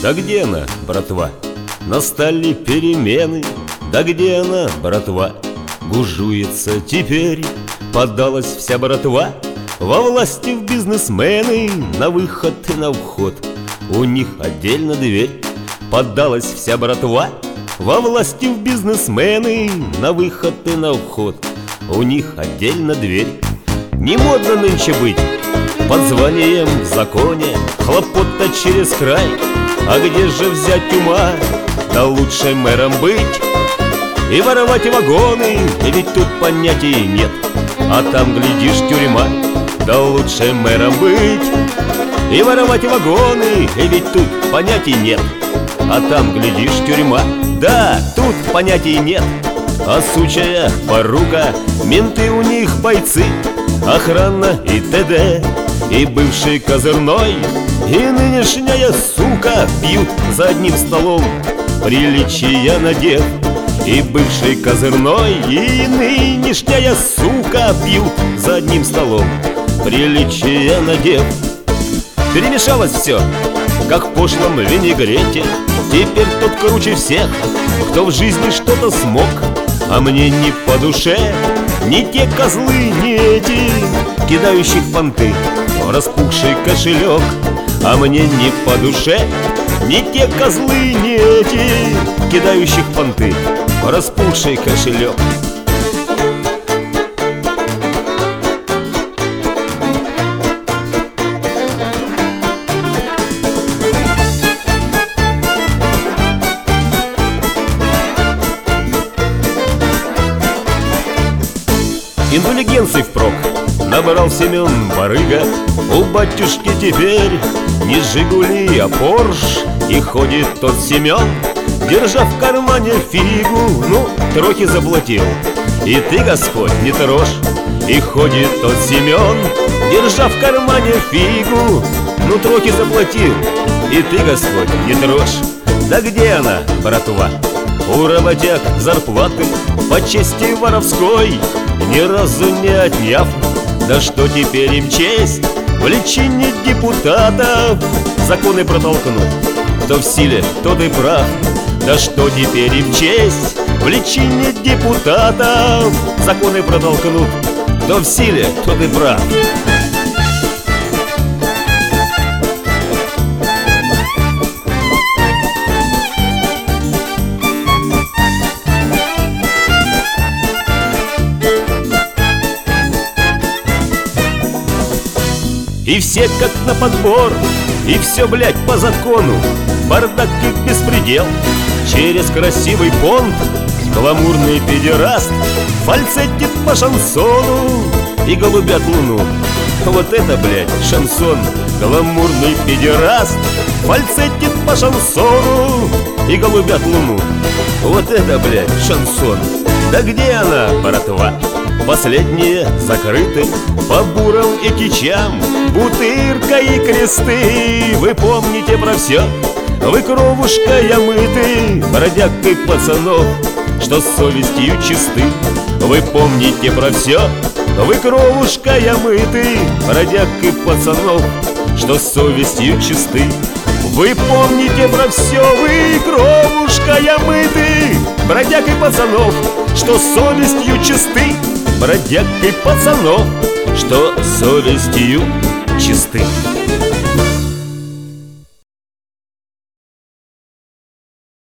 Да где она, братва? Настали перемены. Да где она, братва? Гужуется теперь. Подалась вся братва во власти в бизнесмены. На выход и на вход у них отдельно дверь. Подалась вся братва во власти в бизнесмены. На выход и на вход у них отдельно дверь. Не модно нынче быть под званием в законе, хлопотать через край. А где же взять ума? Да лучше мэром быть и воровать вагоны, и ведь тут понятий нет. А там, глядишь, тюрьма. Да лучше мэром быть и воровать вагоны, и ведь тут понятий нет. А там, глядишь, тюрьма. Да, тут понятий нет. А сучая порука, менты у них бойцы, охрана и т.д. И бывший козырной, и нынешняя сука пьют за одним столом, приличия надев. И бывший козырной, и нынешняя сука пьют за одним столом, приличия надев. Перемешалось все, как в пошлом винегрете. Теперь тот круче всех, кто в жизни что-то смог. А мне не по душе ни те козлы, ни эти, кидающих понты в распухший кошелек. А мне не по душе ни те козлы, ни эти, кидающих понты в распухший кошелек. Индулигенций впрок набрал Семен барыга. У батюшки теперь не Жигули, а Порш. И ходит тот Семен, держа в кармане фигу. Ну, трохи заплатил, и ты, Господь, не трожь. И ходит тот Семен, держа в кармане фигу. Ну, трохи заплатил, и ты, Господь, не трожь. Да где она, братва? У работяг зарплаты по чести воровской ни разу не отняв. Да что теперь им честь в личине депутатов? Законы протолкнут, кто в силе, тот и прав. Да что теперь им честь в личине депутатов? Законы протолкнут, кто в силе, тот и прав. И все как на подбор, и все, блядь, по закону. Бардак и беспредел. Через красивый понт гламурный педераст фальцетит по шансону и голубят луну. Вот это, блядь, шансон. Гламурный педераст фальцетит по шансону и голубят луну. Вот это, блядь, шансон. Да где она, братва? Последние закрыты по бурам и кичам, бутырка и кресты. Вы помните про все, вы кровушкой омыты, бродяг и пацанов, что с совестью чисты. Вы помните про все, вы кровушкой омыты, бродяг и пацанов, что с совестью чисты. Вы помните про все, вы кровушкой омыты, бродяг и пацанов, что с совестью чисты. Бродяг и пацанов, что совестью чисты.